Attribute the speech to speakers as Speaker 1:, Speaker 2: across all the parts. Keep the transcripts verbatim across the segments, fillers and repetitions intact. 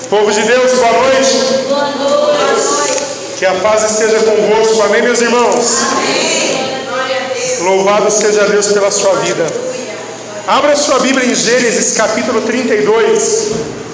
Speaker 1: Povo de Deus, boa noite.
Speaker 2: Boa noite.
Speaker 1: Que a paz esteja convosco. Amém, meus irmãos?
Speaker 2: Amém. Glória a Deus.
Speaker 1: Louvado seja Deus pela sua vida. Abra sua Bíblia em Gênesis, capítulo trinta e dois.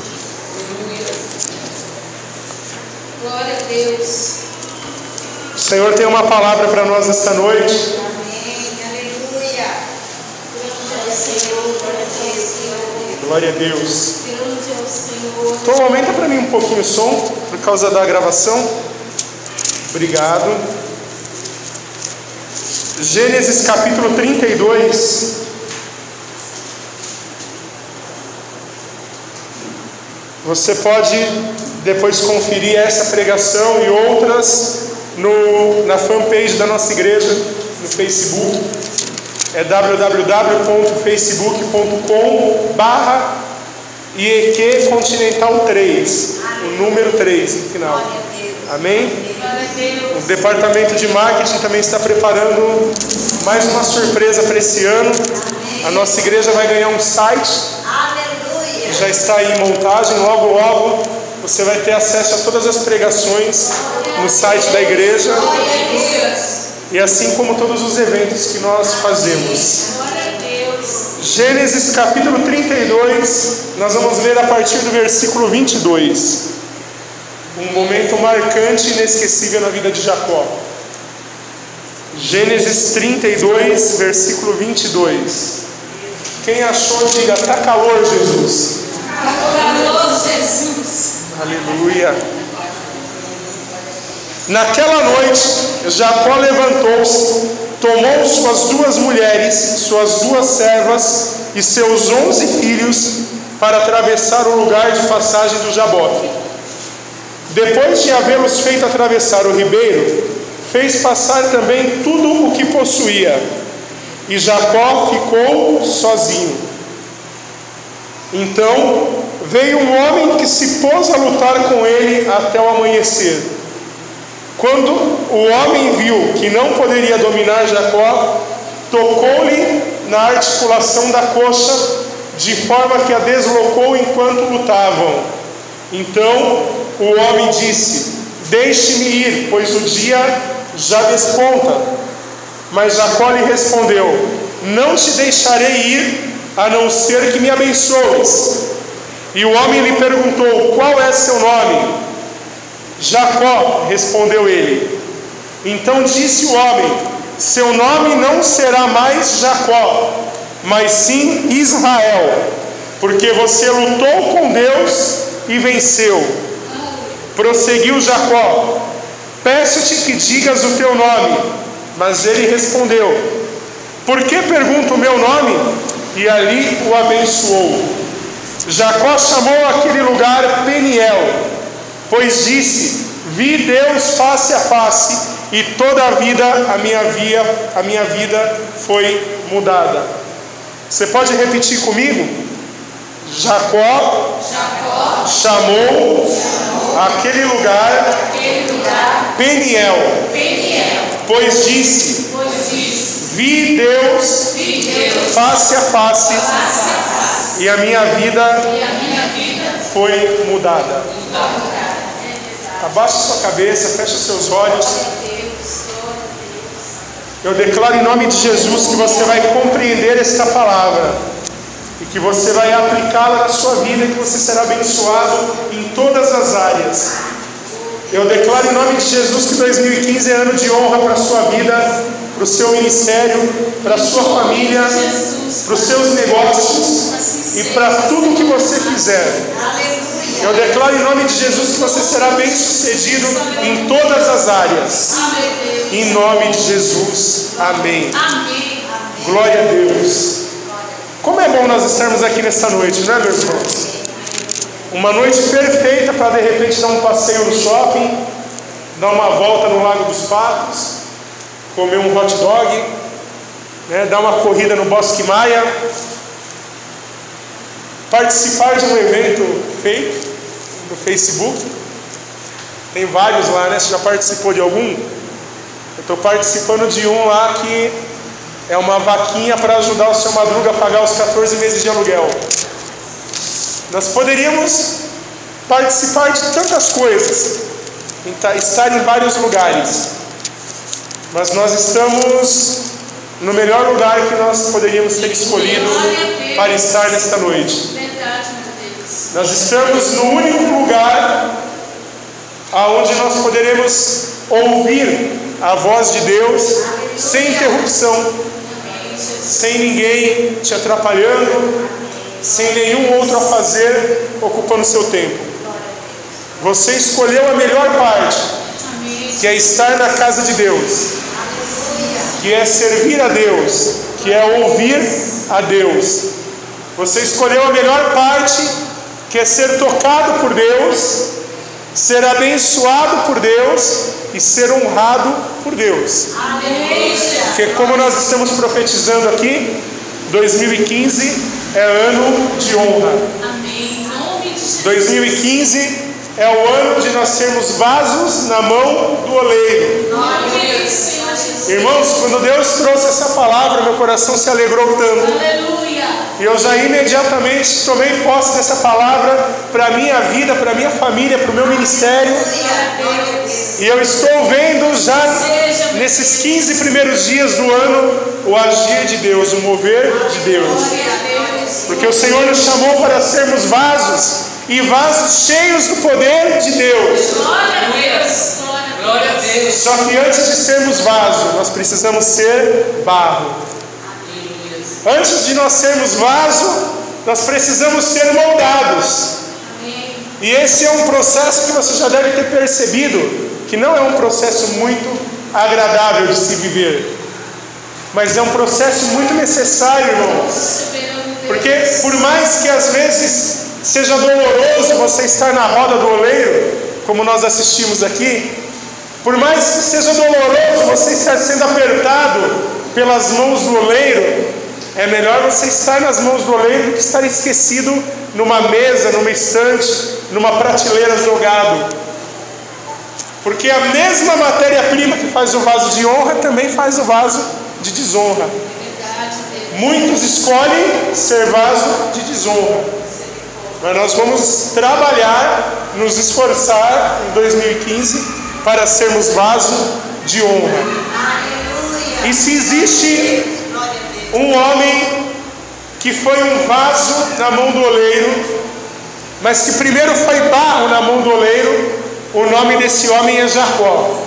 Speaker 2: Glória a Deus.
Speaker 1: O Senhor tem uma palavra para nós esta noite.
Speaker 2: Amém. Aleluia. Grande é o Senhor.
Speaker 1: Glória
Speaker 2: Glória a Deus.
Speaker 1: a Deus.
Speaker 2: Grande é o Senhor.
Speaker 1: Então aumenta para mim um pouquinho o som, por causa da gravação. Obrigado. Gênesis capítulo trinta e dois. Você pode depois conferir essa pregação e outras no, na fanpage da nossa igreja, no Facebook. É w w w ponto facebook ponto com barra I E Q Continental três, o número três no final. Amém? O departamento de marketing também está preparando mais uma surpresa para esse ano. A nossa igreja vai ganhar um site, já está aí em montagem. Logo, logo você vai ter acesso a todas as pregações no site da igreja, e assim como todos os eventos que nós fazemos. Gênesis capítulo trinta e dois, nós vamos ler a partir do versículo vinte e dois. Um momento marcante e inesquecível na vida de Jacó. Gênesis trinta e dois, versículo vinte e dois. Quem achou, diga: está calor, Jesus.
Speaker 2: Calor, Jesus.
Speaker 1: Aleluia. Naquela noite, Jacó levantou-se, tomou suas duas mulheres, suas duas servas e seus onze filhos para atravessar o lugar de passagem do Jaboque. Depois de havê-los feito atravessar o ribeiro, fez passar também tudo o que possuía, e Jacó ficou sozinho. Então veio um homem que se pôs a lutar com ele até o amanhecer. Quando o homem viu que não poderia dominar Jacó, tocou-lhe na articulação da coxa, de forma que a deslocou enquanto lutavam. Então o homem disse: deixe-me ir, pois o dia já desponta. Mas Jacó lhe respondeu: não te deixarei ir, a não ser que me abençoes. E o homem lhe perguntou: qual é seu nome? Jacó, respondeu ele. Então disse o homem: seu nome não será mais Jacó, mas sim Israel, porque você lutou com Deus e venceu. Prosseguiu Jacó: peço-te que digas o teu nome. Mas ele respondeu: por que pergunta o meu nome? E ali o abençoou. Jacó chamou aquele lugar Peniel, pois disse: vi Deus face a face, e toda a vida a minha, via, a minha vida foi mudada. Você pode repetir comigo? Jacó, Jacó chamou, chamou aquele lugar, aquele lugar Peniel, Peniel, pois disse, pois disse vi Deus, vi Deus face a face, face, a face e, a minha vida, e a minha vida foi mudada. Abaixe sua cabeça, feche seus olhos. Eu declaro em nome de Jesus que você vai compreender esta palavra e que você vai aplicá-la na sua vida e que você será abençoado em todas as áreas. Eu declaro em nome de Jesus que dois mil e quinze é ano de honra para a sua vida, para o seu ministério, para a sua família, para os seus negócios e para tudo que você fizer. Eu declaro em nome de Jesus que você será bem sucedido em todas as áreas. Em nome de Jesus. Amém. Glória a Deus. Como é bom nós estarmos aqui nesta noite, não é, meus irmãos? Uma noite perfeita para de repente dar um passeio no shopping, dar uma volta no Lago dos Patos, comer um hot dog, né, dar uma corrida no Bosque Maia, participar de um evento feito no Facebook. Tem vários lá, né? Você já participou de algum? Eu estou participando de um lá que é uma vaquinha para ajudar o seu Madruga a pagar os quatorze meses de aluguel. Nós poderíamos participar de tantas coisas, estar em vários lugares, mas nós estamos no melhor lugar que nós poderíamos ter escolhido para estar nesta noite. Nós estamos no único lugar aonde nós poderemos ouvir a voz de Deus sem interrupção, sem ninguém te atrapalhando, sem nenhum outro a fazer ocupando seu tempo. Você escolheu a melhor parte, que é estar na casa de Deus, que é servir a Deus, que é ouvir a Deus. Você escolheu a melhor parte, que é ser tocado por Deus, ser abençoado por Deus e ser honrado por Deus. Porque como nós estamos profetizando aqui, dois mil e quinze é ano de honra. dois mil e quinze é o ano de nós sermos vasos na mão do oleiro. Irmãos, quando Deus trouxe essa palavra, meu coração se alegrou tanto. E eu já imediatamente tomei posse dessa palavra para a minha vida, para a minha família, para o meu ministério. E eu estou vendo já nesses quinze primeiros dias do ano o agir de Deus, o mover de Deus. Porque o Senhor nos chamou para sermos vasos, e vasos cheios do poder de Deus.
Speaker 2: Glória a Deus.
Speaker 1: Só que antes de sermos vaso, nós precisamos ser barro. Antes de nós sermos vaso, nós precisamos ser moldados. E esse é um processo que você já deve ter percebido, que não é um processo muito agradável de se viver, mas é um processo muito necessário, irmãos. Porque por mais que às vezes seja doloroso você estar na roda do oleiro, como nós assistimos aqui, por mais que seja doloroso você estar sendo apertado pelas mãos do oleiro, é melhor você estar nas mãos do oleiro do que estar esquecido numa mesa, numa estante, numa prateleira jogado. Porque a mesma matéria-prima que faz o vaso de honra também faz o vaso de desonra. Muitos escolhem ser vaso de desonra. Mas nós vamos trabalhar, nos esforçar em dois mil e quinze para sermos vaso de honra. E se existe um homem que foi um vaso na mão do oleiro, mas que primeiro foi barro na mão do oleiro, o nome desse homem é Jacó.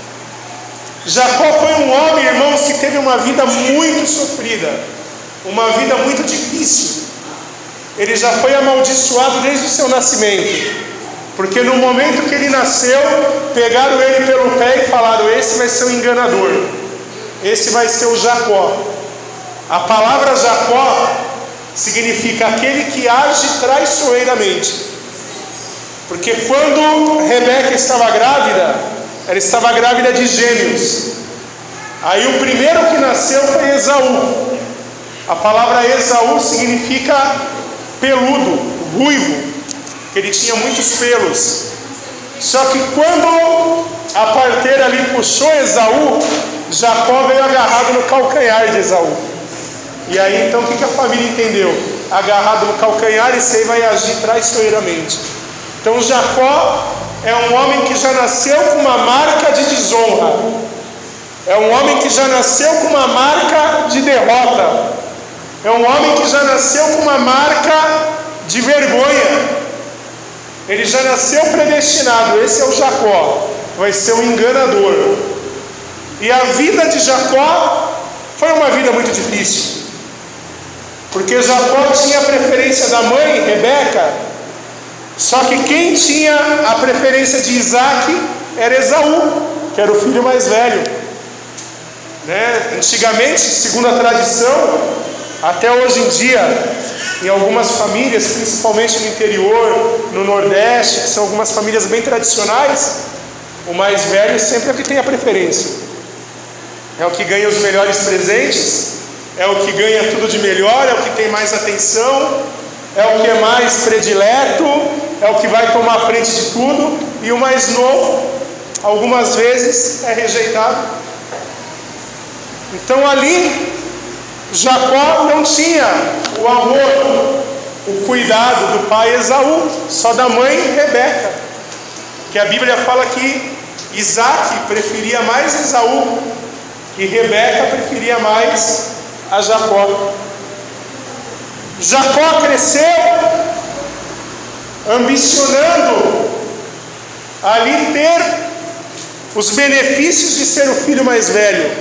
Speaker 1: Jacó foi um homem, irmãos, que teve uma vida muito sofrida, uma vida muito difícil. Ele já foi amaldiçoado desde o seu nascimento, porque no momento que ele nasceu, pegaram ele pelo pé e falaram: esse vai ser o enganador, esse vai ser o Jacó. A palavra Jacó significa aquele que age traiçoeiramente. Porque quando Rebeca estava grávida, ela estava grávida de gêmeos. Aí o primeiro que nasceu foi Esaú. A palavra Esaú significa peludo, ruivo, que ele tinha muitos pelos. Só que quando a parteira ali puxou Esaú, Jacó veio agarrado no calcanhar de Esaú. E aí então o que a família entendeu? Agarrado no calcanhar, esse aí vai agir traiçoeiramente. Então Jacó é um homem que já nasceu com uma marca de desonra. É um homem que já nasceu com uma marca de derrota. É um homem que já nasceu com uma marca de vergonha. Ele já nasceu predestinado. Esse é o Jacó. Vai ser um enganador. E a vida de Jacó foi uma vida muito difícil. Porque Jacó tinha a preferência da mãe, Rebeca. Só que quem tinha a preferência de Isaac era Esaú, que era o filho mais velho. Né? Antigamente, segundo a tradição, até hoje em dia, em algumas famílias, principalmente no interior, no Nordeste, que são algumas famílias bem tradicionais, o mais velho sempre é o que tem a preferência. É o que ganha os melhores presentes, é o que ganha tudo de melhor, é o que tem mais atenção, é o que é mais predileto, é o que vai tomar a frente de tudo. E o mais novo, algumas vezes, é rejeitado. Então ali, Jacó não tinha o amor o cuidado do pai Esaú, só da mãe Rebeca. Que a Bíblia fala que Isaac preferia mais Esaú e Rebeca preferia mais a Jacó. Jacó cresceu ambicionando ali ter os benefícios de ser o filho mais velho.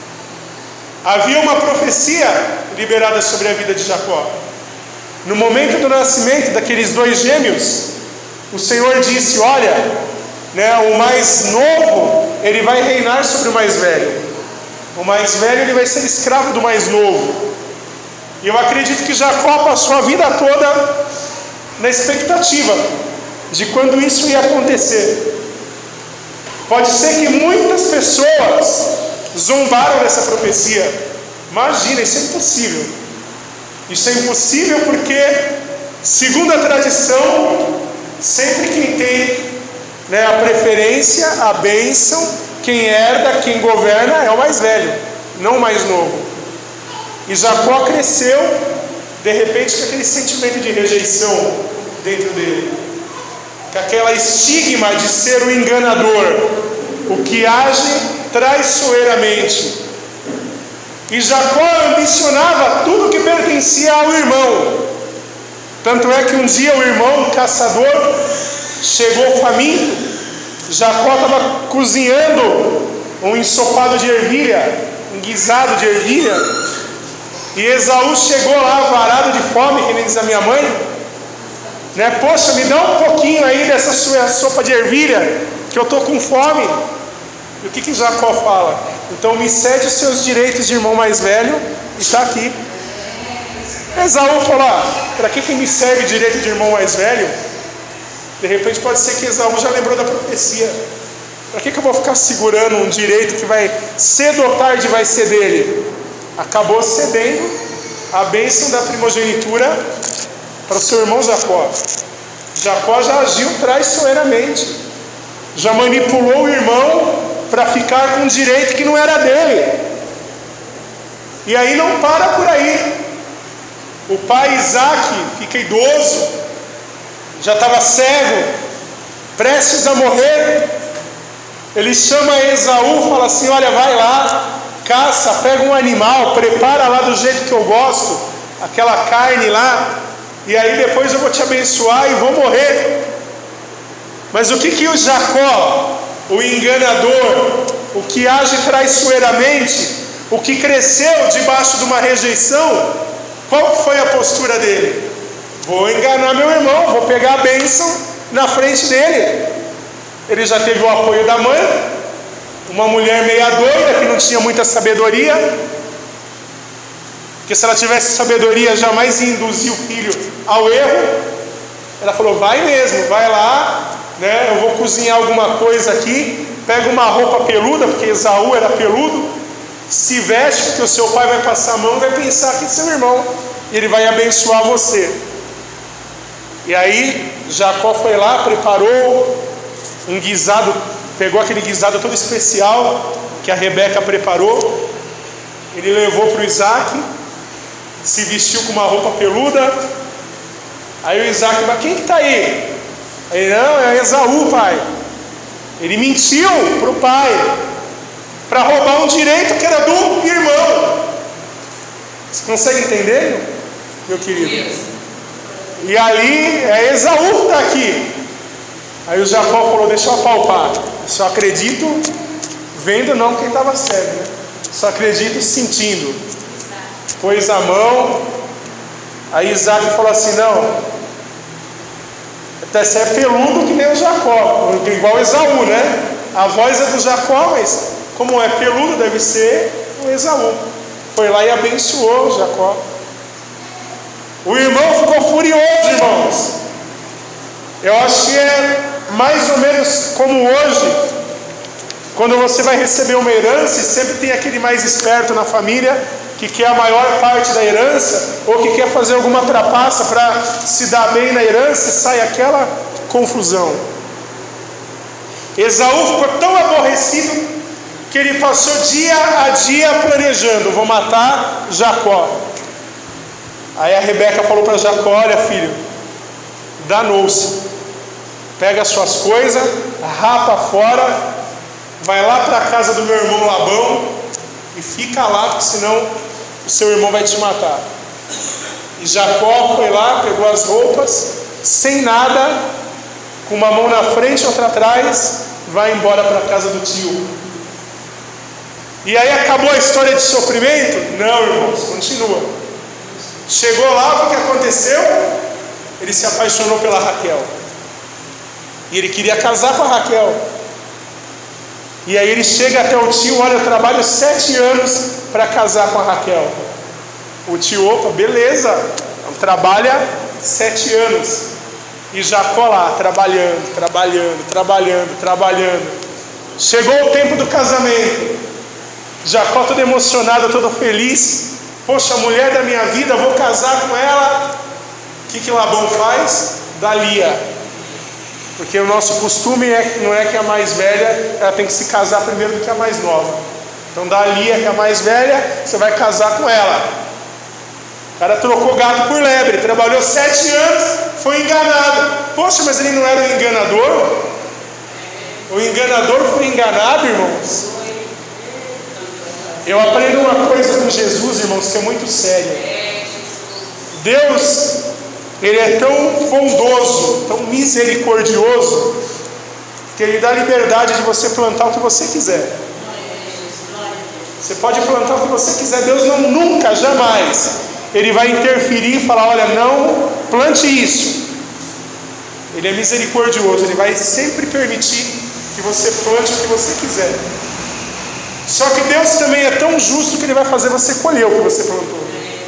Speaker 1: Havia uma profecia liberada sobre a vida de Jacó. No momento do nascimento daqueles dois gêmeos, o Senhor disse: olha, né, o mais novo, ele vai reinar sobre o mais velho. O mais velho, ele vai ser escravo do mais novo. E eu acredito que Jacó passou a vida toda na expectativa de quando isso ia acontecer. Pode ser que muitas pessoas zombaram dessa profecia. Imagina, isso é impossível. Isso é impossível porque, segundo a tradição, sempre quem tem, né, a preferência, a bênção, quem herda, quem governa é o mais velho, não o mais novo. E Jacó cresceu, de repente, com aquele sentimento de rejeição dentro dele, com aquela estigma de ser o enganador, o que age traiçoeiramente. E Jacó ambicionava tudo que pertencia ao irmão. Tanto é que um dia o irmão caçador chegou faminto. Jacó estava cozinhando um ensopado de ervilha, um guisado de ervilha, e Esaú chegou lá varado de fome, que nem diz a minha mãe, né? Poxa, me dá um pouquinho aí dessa sua sopa de ervilha, que eu estou com fome. E o que que Jacó fala? Então me cede os seus direitos de irmão mais velho, e está aqui. Esaú falou: ah, para que que me serve direito de irmão mais velho? De repente pode ser que Esaú já lembrou da profecia. Para que que eu vou ficar segurando um direito que vai, cedo ou tarde, vai ser dele? Acabou cedendo a bênção da primogenitura para o seu irmão Jacó. Jacó já agiu traiçoeiramente, já manipulou o irmão para ficar com um direito que não era dele. E aí não para por aí. O pai Isaac fica idoso, já estava cego, prestes a morrer. Ele chama Esaú e fala assim: olha, vai lá, caça, pega um animal, prepara lá do jeito que eu gosto, aquela carne lá, e aí depois eu vou te abençoar e vou morrer. Mas o que que o Jacó, o enganador, o que age traiçoeiramente, o que cresceu debaixo de uma rejeição, qual foi a postura dele? Vou enganar meu irmão, vou pegar a bênção na frente dele. Ele já teve o apoio da mãe, uma mulher meia doida que não tinha muita sabedoria, porque se ela tivesse sabedoria jamais ia induzir o filho ao erro. Ela falou: vai mesmo, vai lá, né, eu vou cozinhar alguma coisa aqui, pega uma roupa peluda, porque Esaú era peludo, se veste, porque o seu pai vai passar a mão e vai pensar que é seu irmão, e ele vai abençoar você. E aí Jacó foi lá, preparou um guisado, pegou aquele guisado todo especial que a Rebeca preparou, ele levou para o Isaac, se vestiu com uma roupa peluda. Aí o Isaac falou: quem que está aí? Aí: não, é Esaú, pai. Ele mentiu para o pai, para roubar um direito que era do irmão. Você consegue entender, meu querido? E ali é Esaú que está aqui. Aí o Jacó falou: deixa eu apalpar. Só acredito vendo, não quem estava cego, né? Só acredito sentindo. Pôs a mão. Aí Isaac falou assim: não, até você é peludo que nem o Jacó, igual Esaú, né? A voz é do Jacó, mas como é peludo, deve ser o Esaú. Foi lá e abençoou o Jacó. O irmão ficou furioso, irmãos. Eu acho que é mais ou menos como hoje, quando você vai receber uma herança, e sempre tem aquele mais esperto na família que quer a maior parte da herança, ou que quer fazer alguma trapaça para se dar bem na herança, e sai aquela confusão. Esaú ficou tão aborrecido que ele passou dia a dia planejando: vou matar Jacó. Aí a Rebeca falou para Jacó: olha, filho, danou-se, pega as suas coisas, rapa fora, vai lá para a casa do meu irmão Labão e fica lá, porque senão o seu irmão vai te matar. E Jacó foi lá, pegou as roupas, sem nada, com uma mão na frente e outra atrás, vai embora para a casa do tio. E aí acabou a história de sofrimento? Não, irmãos, continua. Chegou lá, o que aconteceu? Ele se apaixonou pela Raquel. E ele queria casar com a Raquel. E aí ele chega até o tio: olha, eu trabalho sete anos para casar com a Raquel. O tio: opa, beleza, trabalha sete anos. E Jacó lá, trabalhando, trabalhando, trabalhando, trabalhando. Chegou o tempo do casamento. Jacó todo emocionado, todo feliz. Poxa, a mulher da minha vida, vou casar com ela. O que que Labão faz? Dá Lia. Porque o nosso costume é, não é que a mais velha, ela tem que se casar primeiro do que a mais nova. Então dá Lia, que é a mais velha, você vai casar com ela. O cara trocou gato por lebre, trabalhou sete anos, foi enganado. Poxa, mas ele não era um enganador? O enganador foi enganado, irmãos. Eu aprendo uma coisa com Jesus, irmãos, que é muito séria. Deus, Ele é tão bondoso, tão misericordioso, que Ele dá liberdade de você plantar o que você quiser. Você pode plantar o que você quiser. Deus não, nunca, jamais, Ele vai interferir e falar: olha, não plante isso. Ele é misericordioso, Ele vai sempre permitir que você plante o que você quiser. Só que Deus também é tão justo que Ele vai fazer você colher o que você plantou.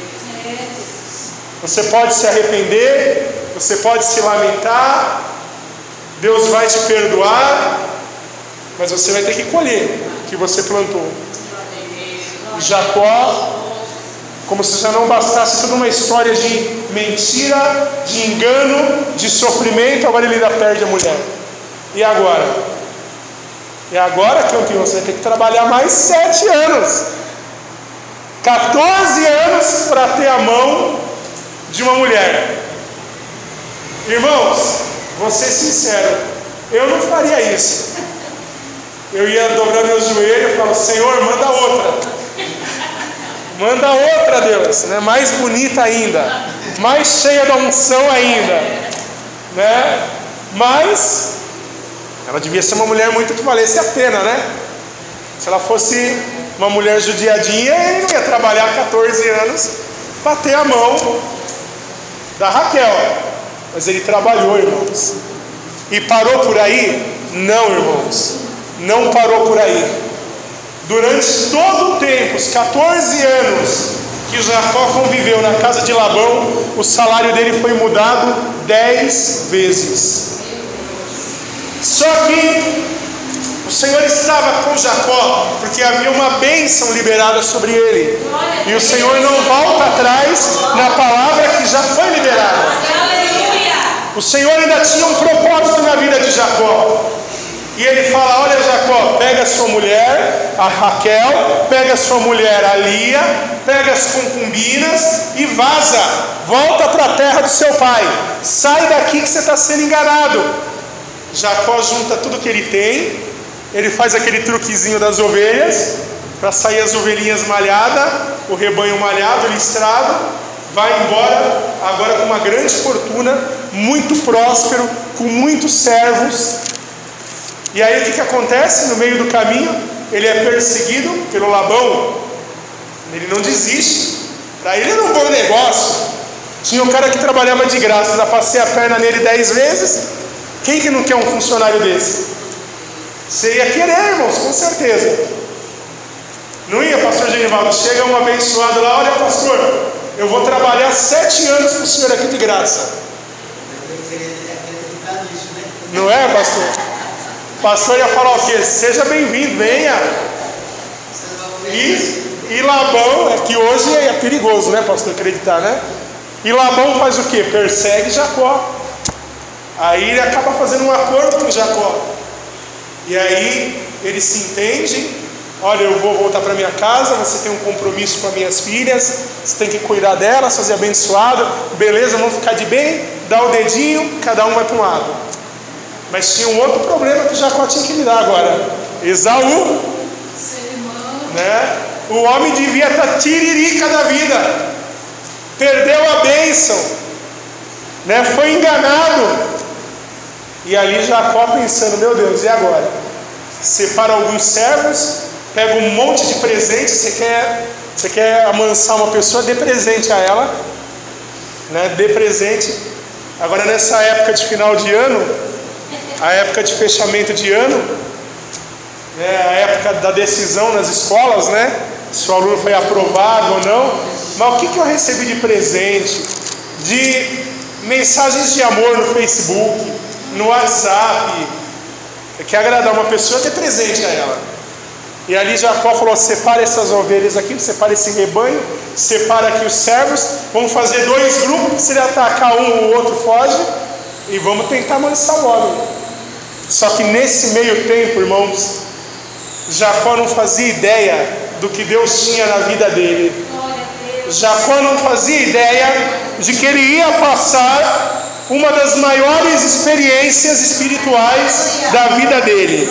Speaker 1: Você pode se arrepender, você pode se lamentar, Deus vai te perdoar, mas você vai ter que colher o que você plantou. Jacó, como se já não bastasse toda uma história de mentira, de engano, de sofrimento, agora ele ainda perde a mulher. E agora? E agora, campeão, você vai ter que trabalhar mais sete anos. quatorze anos para ter a mão de uma mulher. Irmãos, vou ser sincero, eu não faria isso. Eu ia dobrar meu joelho e falar: Senhor, manda outra. Manda outra, Deus, né? Mais bonita ainda, mais cheia da unção ainda, né? Mas ela devia ser uma mulher muito que valesse a pena, né? Se ela fosse uma mulher judiadinha, ele não ia trabalhar quatorze anos para ter a mão da Raquel. Mas ele trabalhou, irmãos. E parou por aí? Não, irmãos, não parou por aí. Durante todo o tempo, os quatorze anos que Jacó conviveu na casa de Labão, o salário dele foi mudado dez vezes. Só que o Senhor estava com Jacó, porque havia uma bênção liberada sobre ele. E o Senhor não volta atrás na palavra que já foi liberada. O Senhor ainda tinha um propósito na vida de Jacó. E ele fala: olha, Jacó, pega a sua mulher, a Raquel, pega a sua mulher, a Lia, pega as concubinas e vaza. Volta para a terra do seu pai. Sai daqui que você está sendo enganado. Jacó junta tudo que ele tem. Ele faz aquele truquezinho das ovelhas, para sair as ovelhinhas malhadas, o rebanho malhado, listrado. Vai embora, agora com uma grande fortuna, muito próspero, com muitos servos. E aí o que, que acontece? No meio do caminho, ele é perseguido pelo Labão. Ele não desiste. Para ele era um bom negócio. Tinha um cara que trabalhava de graça, já passei a perna nele dez vezes. Quem que não quer um funcionário desse? Você ia querer, irmãos, com certeza. Não ia, pastor Genivaldo? Chega um abençoado lá: olha, pastor, eu vou trabalhar sete anos para o senhor aqui de graça. Não é, pastor? O pastor ia falar o quê? Seja bem-vindo, venha. E, e Labão, é que hoje é perigoso, né, pastor, acreditar, né? E Labão faz o quê? Persegue Jacó. Aí ele acaba fazendo um acordo com Jacó. E aí eles se entendem, olha, eu vou voltar para minha casa, você tem um compromisso com as minhas filhas, você tem que cuidar delas, fazer abençoado, beleza, vamos ficar de bem, dá o dedinho, cada um vai para um lado. Mas tinha um outro problema que Jacó tinha que lidar agora. Esaú, né? O homem devia estar tiririca da vida, perdeu a bênção, né? Foi enganado. E ali Jacó pensando, meu Deus, e agora? Separa alguns servos, pega um monte de presente. Você quer, você quer amansar uma pessoa, dê presente a ela, né? Dê presente. Agora nessa época de final de ano, a época de fechamento de ano, né? A época da decisão nas escolas, né? Se o aluno foi aprovado ou não. Mas o que, que eu recebi de presente? De mensagens de amor no Facebook, no WhatsApp. Quer agradar uma pessoa, ter presente a ela. E ali Jacó falou: separa essas ovelhas aqui, separa esse rebanho, separa aqui os servos, vamos fazer dois grupos, se ele atacar um, o outro foge, e vamos tentar amansar o homem. Só que nesse meio tempo, irmãos, Jacó não fazia ideia do que Deus tinha na vida dele. Jacó não fazia ideia de que ele ia passar uma das maiores experiências espirituais da vida dele.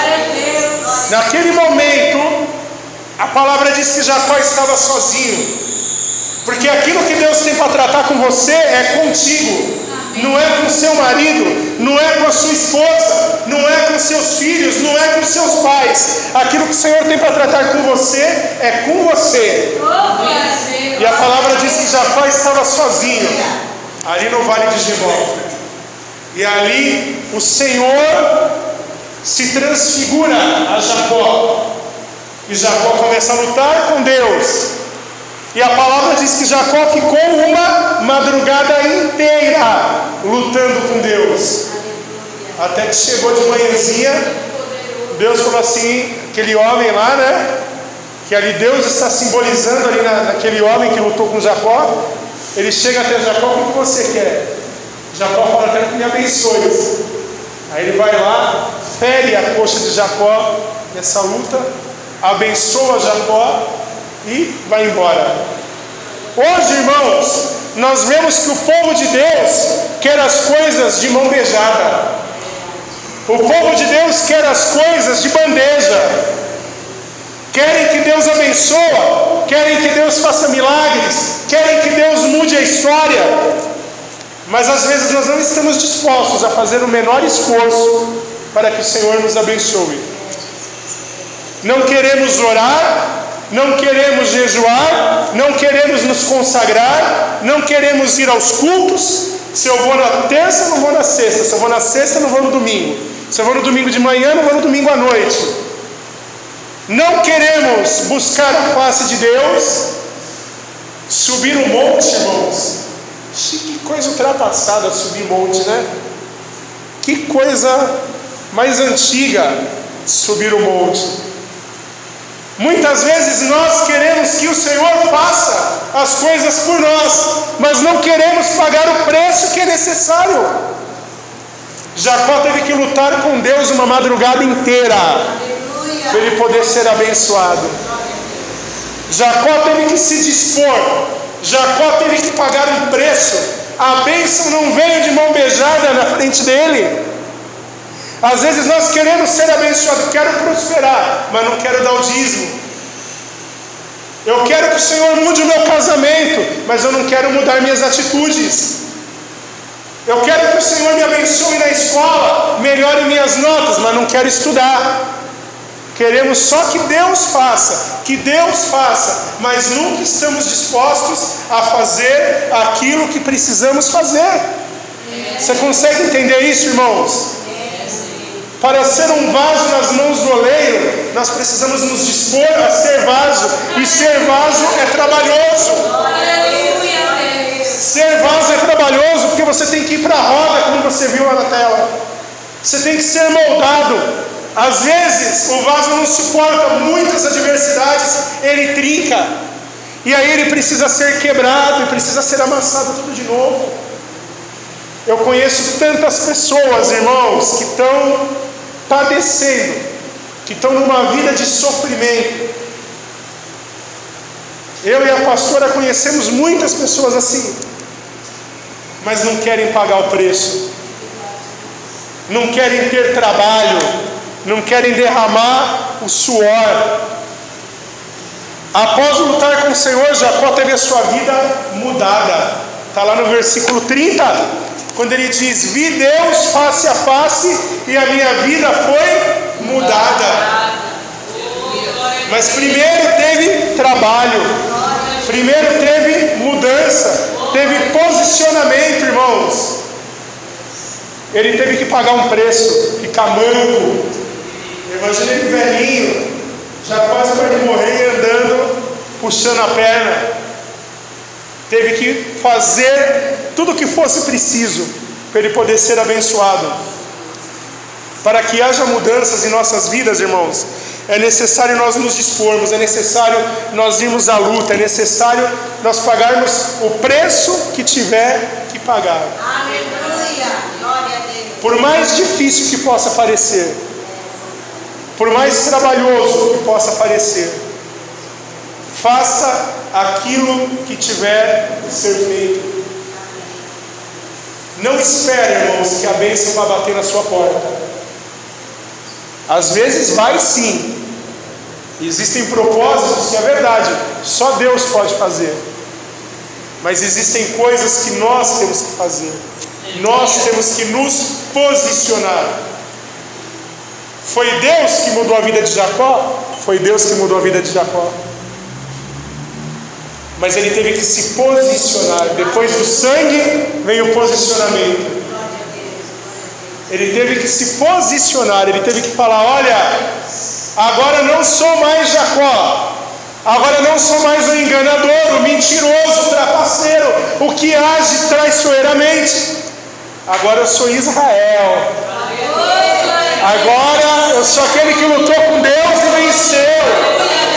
Speaker 1: Naquele momento, a palavra diz que Jacó estava sozinho, porque aquilo que Deus tem para tratar com você é contigo, não é com seu marido, não é com a sua esposa, não é com seus filhos, não é com seus pais. Aquilo que o Senhor tem para tratar com você é com você. E a palavra diz que Jacó estava sozinho ali no vale de Gibom. E ali o Senhor se transfigura a Jacó. E Jacó começa a lutar com Deus. E a palavra diz que Jacó ficou uma madrugada inteira lutando com Deus. Até que chegou de manhãzinha, Deus falou assim, aquele homem lá, né? Que ali Deus está simbolizando ali na, naquele homem que lutou com Jacó. Ele chega até Jacó: o que você quer? Jacó fala: quero que me abençoe. Aí ele vai lá, fere a coxa de Jacó nessa luta, abençoa Jacó e vai embora. Hoje, irmãos, nós vemos que o povo de Deus quer as coisas de mão beijada. O povo de Deus quer as coisas de bandeja. Querem que Deus abençoe, querem que Deus faça milagres, querem que Deus mude a história. Mas às vezes nós não estamos dispostos a fazer o menor esforço para que o Senhor nos abençoe. Não queremos orar, não queremos jejuar, não queremos nos consagrar, não queremos ir aos cultos. Se eu vou na terça, não vou na sexta. Se eu vou na sexta, não vou no domingo. Se eu vou no domingo de manhã, não vou no domingo à noite. Não queremos buscar a face de Deus, subir um monte, irmãos. Que coisa ultrapassada subir monte, né? Que coisa mais antiga subir o monte. Muitas vezes nós queremos que o Senhor faça as coisas por nós, mas não queremos pagar o preço que é necessário. Jacó teve que lutar com Deus uma madrugada inteira para ele poder ser abençoado. Jacó teve que se dispor, Jacó teve que pagar um preço. A bênção não veio de mão beijada na frente dele. Às vezes nós queremos ser abençoados, quero prosperar, mas não quero dar o dízimo. Eu quero que o Senhor mude o meu casamento, mas eu não quero mudar minhas atitudes. Eu quero que o Senhor me abençoe na escola, melhore minhas notas, mas não quero estudar. Queremos só que Deus faça, que Deus faça, mas nunca estamos dispostos a fazer aquilo que precisamos fazer. Você consegue entender isso, irmãos? Para ser um vaso nas mãos do oleiro, nós precisamos nos dispor a ser vaso, e ser vaso é trabalhoso. Ser vaso é trabalhoso porque você tem que ir para a roda, como você viu lá na tela. Você tem que ser moldado. Às vezes o vaso não suporta muitas adversidades, ele trinca, e aí ele precisa ser quebrado e precisa ser amassado tudo de novo. Eu conheço tantas pessoas, irmãos, que estão padecendo que estão numa vida de sofrimento. Eu e a pastora conhecemos muitas pessoas assim, mas não querem pagar o preço, não querem ter trabalho, não querem derramar o suor. Após lutar com o Senhor, Jacó teve a sua vida mudada. Está lá no versículo trinta, quando ele diz: vi Deus face a face e a minha vida foi mudada. Mas primeiro teve trabalho, primeiro teve mudança, teve posicionamento, irmãos. Ele teve que pagar um preço, ficar manco. Imagina ele velhinho, já quase para ele morrer, andando, puxando a perna. Teve que fazer tudo o que fosse preciso para ele poder ser abençoado. Para que haja mudanças em nossas vidas, irmãos, é necessário nós nos dispormos, é necessário nós irmos à luta, é necessário nós pagarmos o preço que tiver que pagar.
Speaker 2: Aleluia, glória a Deus.
Speaker 1: Por mais difícil que possa parecer, por mais trabalhoso que possa parecer, faça aquilo que tiver que ser feito. Não espere, irmãos, que a bênção vá bater na sua porta. Às vezes vai sim. Existem propósitos que é verdade, só Deus pode fazer. Mas existem coisas que nós temos que fazer. Nós temos que nos posicionar. Foi Deus que mudou a vida de Jacó? Foi Deus que mudou a vida de Jacó. Mas ele teve que se posicionar. Depois do sangue veio o posicionamento. Ele teve que se posicionar. Ele teve que falar: olha, agora não sou mais Jacó, agora não sou mais o enganador, o mentiroso, o trapaceiro, o que age traiçoeiramente. Agora eu sou Israel. Agora eu sou aquele que lutou com Deus e venceu.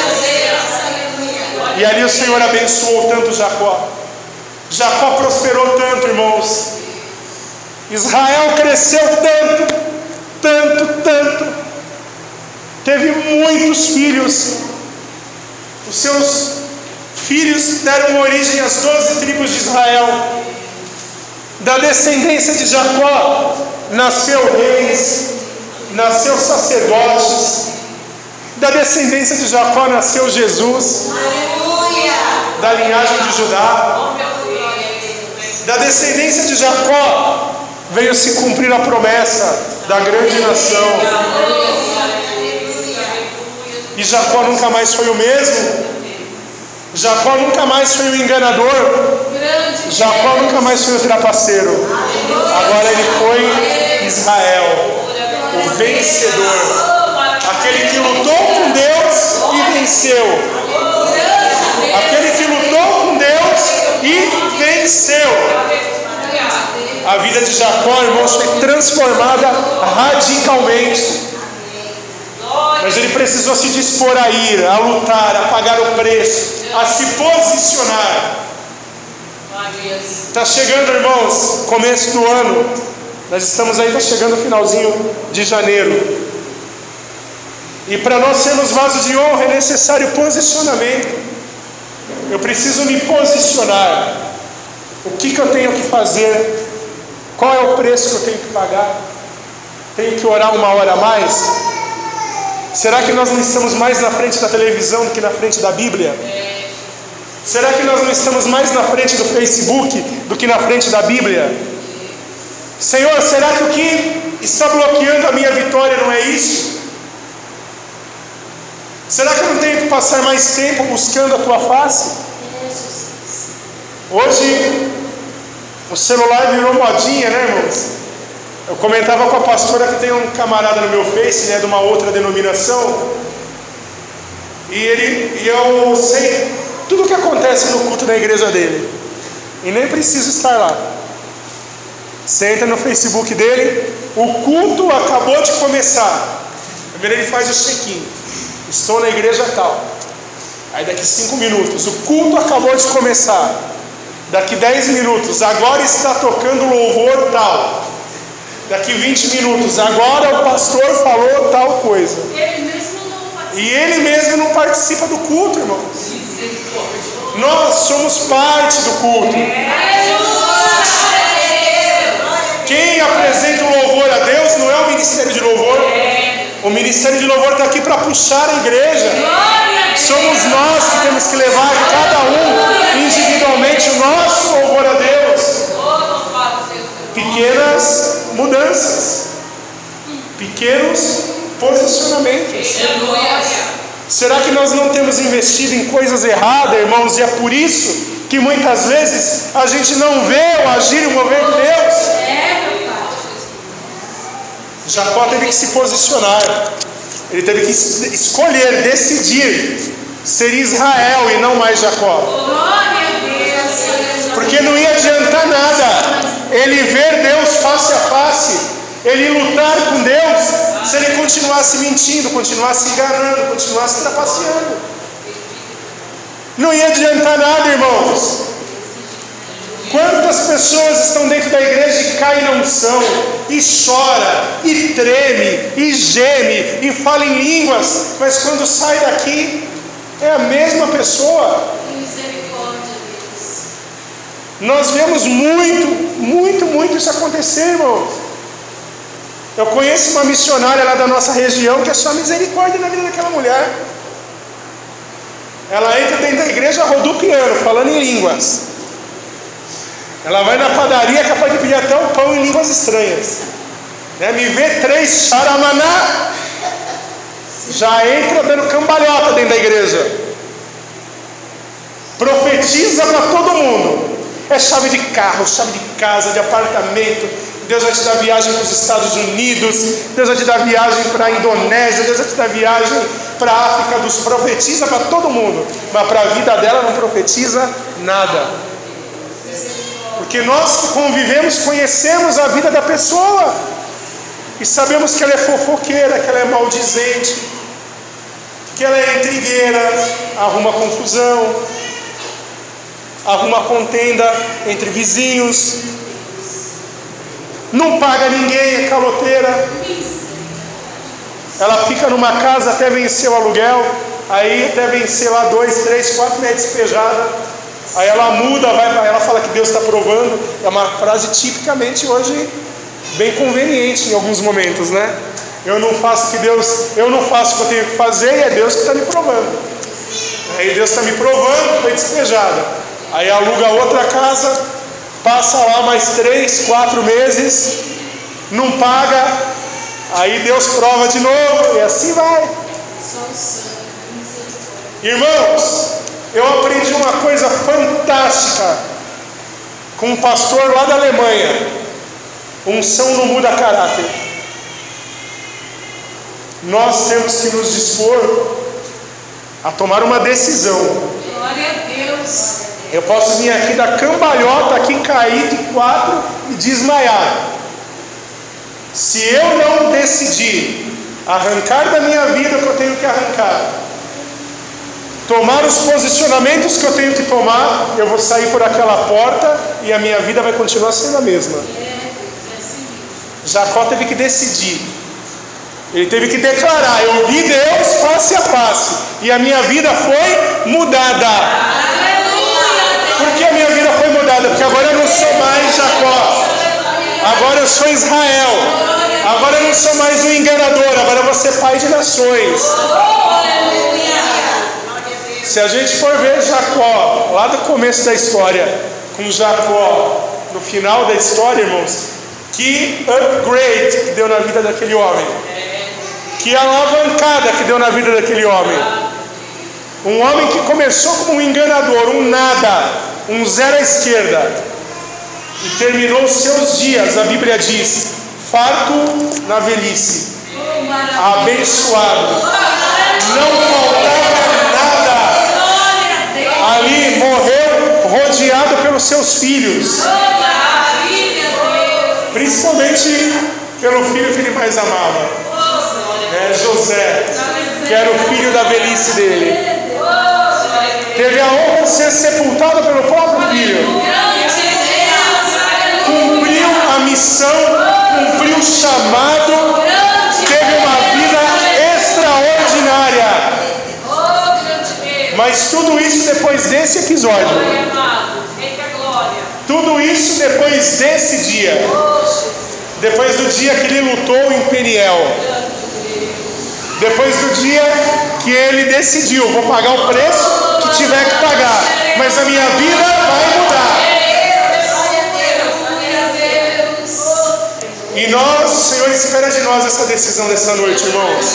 Speaker 1: E ali o Senhor abençoou tanto Jacó. Jacó prosperou tanto, irmãos. Israel cresceu tanto, tanto, tanto. Teve muitos filhos. Os seus filhos deram origem às doze tribos de Israel. Da descendência de Jacó nasceu reis, nasceu sacerdotes. Da descendência de Jacó nasceu Jesus.
Speaker 2: Aleluia.
Speaker 1: Da linhagem de Judá. Da descendência de Jacó veio se cumprir a promessa da grande nação. E Jacó nunca mais foi o mesmo. Jacó nunca mais foi o enganador. Jacó nunca mais foi o trapaceiro. Agora ele foi Israel, o vencedor, aquele que lutou com Deus e venceu. Aquele que lutou com Deus e venceu. A vida de Jacó, irmãos, foi transformada radicalmente. Mas ele precisou se dispor a ir, a lutar, a pagar o preço, a se posicionar. Está chegando, irmãos, começo do ano. Nós estamos aí, está chegando o finalzinho de janeiro. E para nós sermos vasos de honra é necessário posicionamento. Eu preciso me posicionar. O que, que eu tenho que fazer? Qual é o preço que eu tenho que pagar? Tenho que orar uma hora a mais? Será que nós não estamos mais na frente da televisão do que na frente da Bíblia? Será que nós não estamos mais na frente do Facebook do que na frente da Bíblia? Senhor, será que o que está bloqueando a minha vitória não é isso? Será que eu não tenho que passar mais tempo buscando a tua face? Hoje o celular virou modinha, né, irmãos? Eu comentava com a pastora que tem um camarada no meu Face, né, de uma outra denominação. E ele, e eu sei tudo o que acontece no culto da igreja dele. E nem preciso estar lá. Você entra no Facebook dele, o culto acabou de começar. Primeiro ele faz o check-in. Estou na igreja tal. Aí daqui cinco minutos, o culto acabou de começar. Daqui dez minutos, agora está tocando louvor tal. daqui vinte minutos, agora o pastor falou tal coisa.
Speaker 3: Ele mesmo não participa.
Speaker 1: E ele mesmo não participa do culto, irmãos. Nós somos parte do culto. Quem apresenta o louvor a Deus não é o ministério de louvor. O ministério de louvor está aqui para puxar a igreja. Somos nós que temos que levar cada um individualmente o nosso louvor a Deus. Pequenas mudanças, pequenos posicionamentos. Será que nós não temos investido em coisas erradas, irmãos? E é por isso que muitas vezes a gente não vê o agir e o mover de Deus. Jacó teve que se posicionar. Ele teve que escolher, decidir ser Israel e não mais Jacó. Porque não ia adiantar nada ele ver Deus face a face, ele lutar com Deus, se ele continuasse mentindo, continuasse enganando, continuasse trapaceando. Não ia adiantar nada, irmãos. Quantas pessoas estão dentro da igreja e caem na unção, e chora, e treme, e geme, e fala em línguas, mas quando sai daqui, é a mesma pessoa. Nós vemos muito, muito, muito isso acontecer, irmãos. Eu conheço uma missionária lá da nossa região que é só misericórdia na vida daquela mulher. Ela entra dentro da igreja rodopiando, falando em línguas. Ela vai na padaria, é capaz de pedir até um pão em línguas estranhas. Né? Me vê três charamaná, já entra dando cambalhota dentro da igreja. Profetiza para todo mundo. É chave de carro, chave de casa, de apartamento. Deus vai te dar viagem para os Estados Unidos. Deus vai te dar viagem para a Indonésia. Deus vai te dar viagem para a África dos... Profetiza para todo mundo. Mas para a vida dela não profetiza nada. Porque nós que convivemos, conhecemos a vida da pessoa. E sabemos que ela é fofoqueira, que ela é maldizente, que ela é intrigueira, arruma confusão, arruma contenda entre vizinhos, não paga ninguém, é caloteira. Ela fica numa casa até vencer o aluguel, aí até vencer lá dois, três, quatro, é despejada. Aí ela muda, vai, ela fala que Deus está provando. É uma frase tipicamente hoje bem conveniente em alguns momentos, né? Eu não faço o que Deus, eu não faço o que eu tenho que fazer e é Deus que está me provando. Aí Deus está me provando, foi despejada. Aí aluga outra casa, passa lá mais três, quatro meses, não paga, aí Deus prova de novo e assim vai. Irmãos, eu aprendi uma coisa fantástica com um pastor lá da Alemanha. Unção não muda caráter. Nós temos que nos dispor a tomar uma decisão.
Speaker 3: Glória a Deus.
Speaker 1: Eu posso vir aqui dar cambalhota, aqui cair de quatro e desmaiar. Se eu não decidir arrancar da minha vida o que eu tenho que arrancar, tomar os posicionamentos que eu tenho que tomar, eu vou sair por aquela porta e a minha vida vai continuar sendo a mesma. Jacó teve que decidir. Ele teve que declarar: eu vi Deus face a face e a minha vida foi mudada. Por que a minha vida foi mudada? Porque agora eu não sou mais Jacó, agora eu sou Israel, agora eu não sou mais um enganador, agora eu vou ser pai de nações. Se a gente for ver Jacó, lá do começo da história, com Jacó no final da história, irmãos, que upgrade que deu na vida daquele homem, que alavancada que deu na vida daquele homem. Um homem que começou como um enganador, um nada, um zero à esquerda, e terminou os seus dias, a Bíblia diz, farto na velhice, abençoado, não faltava nada. Ali morreu rodeado pelos seus filhos, principalmente pelo filho que ele mais amava, né, José, que era o filho da velhice dele. Teve a honra de ser sepultado pelo próprio filho. Cumpriu a missão missão, cumpriu o chamado, teve uma vida extraordinária. Mas tudo isso depois desse episódio. Tudo isso depois desse dia. Depois do dia que ele lutou em Peniel. Depois do dia que ele decidiu, vou pagar o preço que tiver que pagar, mas a minha vida vai mudar. E nós, o Senhor espera de nós essa decisão nessa noite, irmãos.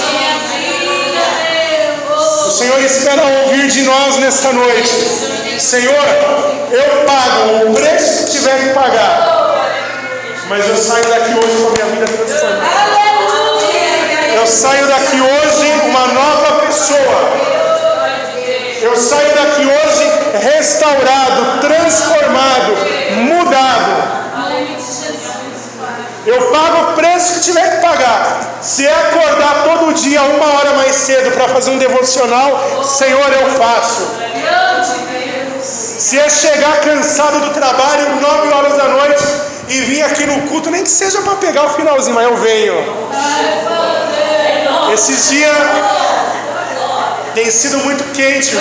Speaker 1: O Senhor espera ouvir de nós nesta noite: Senhor, eu pago o preço que tiver que pagar, mas eu saio daqui hoje com a minha vida transformada. Eu saio daqui hoje uma nova pessoa. Eu saio daqui hoje restaurado, transformado, mudado. Eu pago o preço que tiver que pagar. Se é acordar todo dia uma hora mais cedo para fazer um devocional, Senhor, eu faço. Se é chegar cansado do trabalho nove horas da noite e vir aqui no culto, nem que seja para pegar o finalzinho, mas eu venho. Esses dias tem sido muito quente,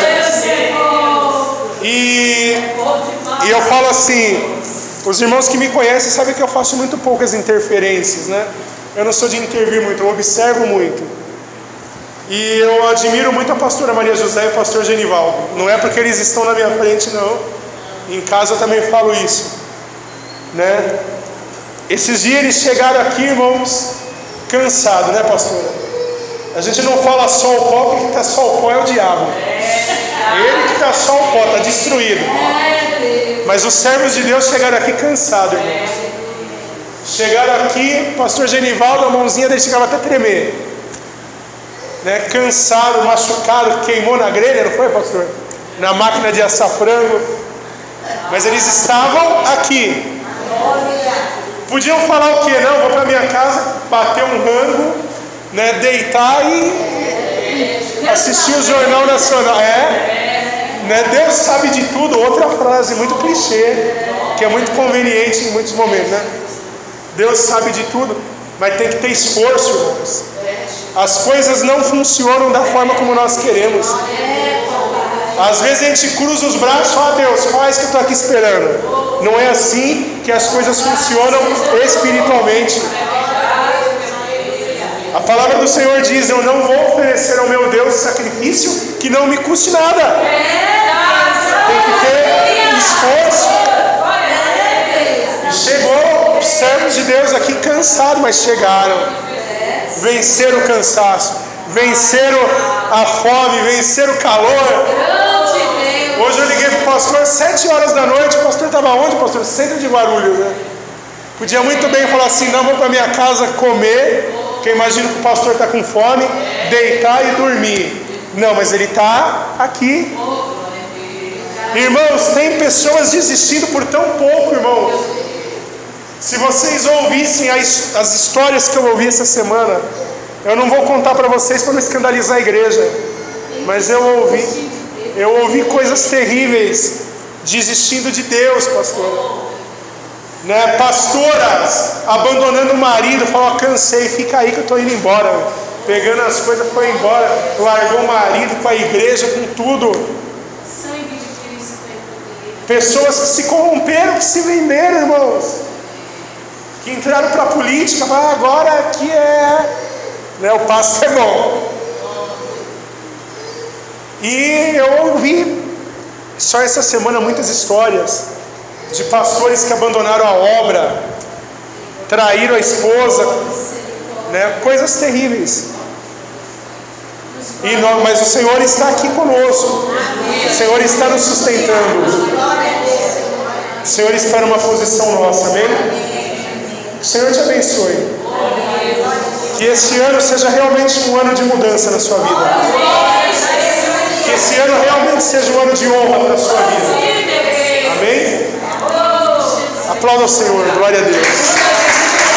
Speaker 1: e, e eu falo assim, os irmãos que me conhecem sabem que eu faço muito poucas interferências, né? Eu não sou de intervir muito, eu observo muito. E eu admiro muito a pastora Maria José e o pastor Genivaldo. Não é porque eles estão na minha frente, não. Em casa eu também falo isso, né? Esses dias eles chegaram aqui, irmãos, cansados, né, pastora? A gente não fala só o pó, porque que está só o pó é o diabo. Ele que está só o pó, está destruído. Mas os servos de Deus chegaram aqui cansados, irmãos. Chegaram aqui, pastor Genivaldo, a mãozinha dele chegava até a tremer, né? Cansado, machucado, queimou na grelha, não foi, pastor? Na máquina de assar frango. Mas eles estavam aqui. Podiam falar o quê? Não, vou para minha casa, bater um rango, né, deitar e assistir o Jornal Nacional. É, né, Deus sabe de tudo. Outra frase muito clichê, que é muito conveniente em muitos momentos, né? Deus sabe de tudo, mas tem que ter esforço, irmãos. As coisas não funcionam da forma como nós queremos. Às vezes a gente cruza os braços e fala: Deus, faz que eu estou aqui esperando. Não é assim que as coisas funcionam espiritualmente. A palavra do Senhor diz: eu não vou oferecer ao meu Deus sacrifício que não me custe nada. Tem que ter esforço. E chegou os servos de Deus aqui cansados, mas chegaram. Venceram o cansaço, venceram a fome, venceram o calor. Hoje eu liguei para o pastor sete horas da noite. O pastor estava onde, pastor? Centro de Guarulhos, né? Podia muito bem falar assim: não, vou para minha casa comer, porque eu imagino que o pastor está com fome, deitar e dormir. Não, mas ele está aqui. Irmãos, tem pessoas desistindo por tão pouco, irmãos. Se vocês ouvissem as, as histórias que eu ouvi essa semana, eu não vou contar para vocês para não escandalizar a igreja, mas eu ouvi, eu ouvi coisas terríveis, desistindo de Deus, pastor. Né? Pastoras abandonando o marido, falou: cansei, fica aí que eu estou indo embora. Pegando as coisas, foi embora, largou o marido com a igreja, com tudo. Pessoas que se corromperam, que se venderam, irmãos, que entraram para a política, mas agora aqui é, né, o passo é bom. E eu ouvi só essa semana muitas histórias de pastores que abandonaram a obra, traíram a esposa, né, coisas terríveis. E nós, mas o Senhor está aqui conosco. O Senhor está nos sustentando. O Senhor espera uma posição nossa, amém? O Senhor te abençoe. Que este ano seja realmente um ano de mudança na sua vida. Que esse ano realmente seja um ano de honra para a sua vida. Amém? Aplauda o Senhor, glória a Deus.